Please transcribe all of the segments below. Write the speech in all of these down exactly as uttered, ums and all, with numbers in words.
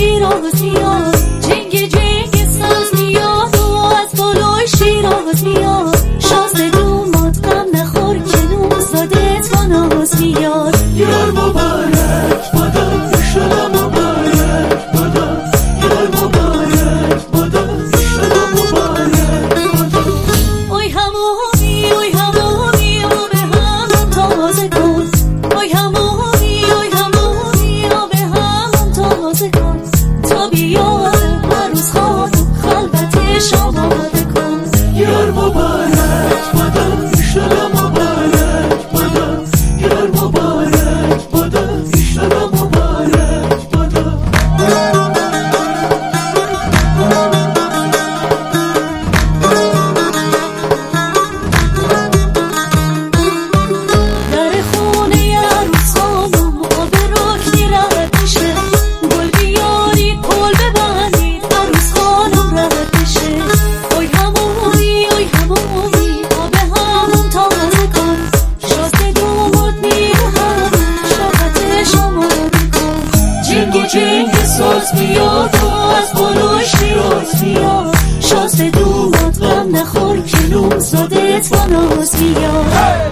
شیراز میاد، جنگ جنگ ساز میاد و از بالای شیراز میاد. شازده دومات غم نخور که نون زاده با ناز میاد. یار مبارک بادا ایشالا مبارک بادا، یار مبارک بادا ایشالا مبارک بادا. اوی همومی اوی همومی آب همون تازه کن، اوی همومی اوی همومی آب همون تازه کن. تا بیاد عروس خانم خلوتش آماده کن. یار مبارک بادا ایشالا مبارک بادا، یار مبارک بادا ایشالا مبارک بادا. در خونه عروس خانم آب رکنی رد میشه، گل بیارید پل ببندید عروس خانم رد میشه. اوی همومی اوی همومی آب همون تازه کن. شازده دومات میره همون شربتش آماده کن. جنگ جنگ ساز میاد و از بالای شیراز میاد. شازده دومات غم نخور که نون زاده با ناز میاد.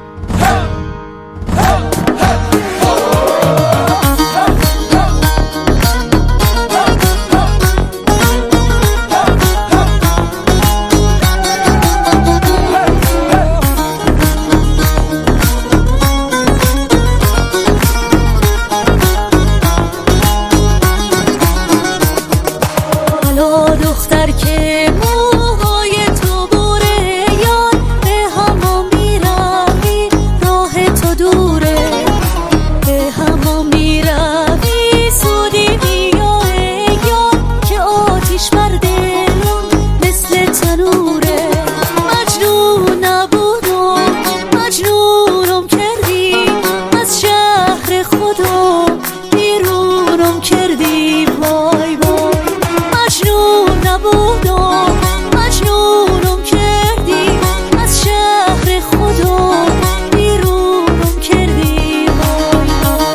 حالا دختر که موهای تو بره یار، به همان میروی راه تو دوره. به همان میروی سودی بیا ای یار، که آتیش بر دلم مثل تنوره. مجنون نبودم مجنونم کردی، از شهر خدا بیرونم کردی. وای وای مجنون نبودم مجنونم کردی، از شهر خدا بیرونم کردی. وای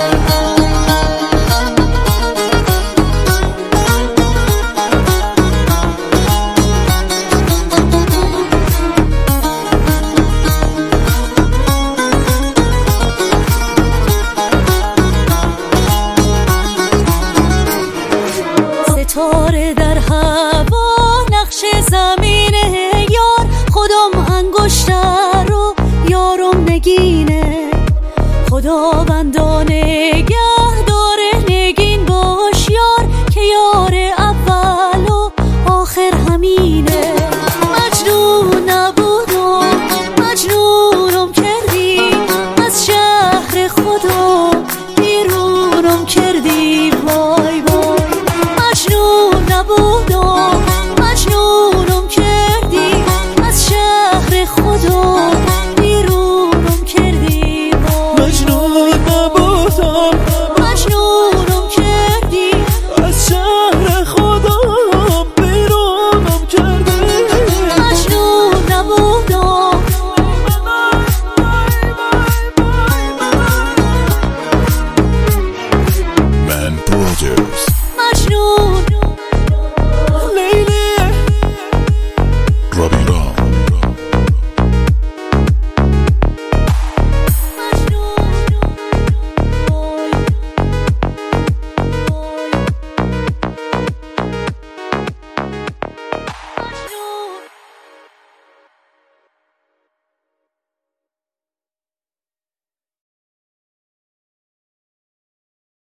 ستاره در هوا نقش زمینه یار، خودم انگشتر رو یارم نگینه. خداوندان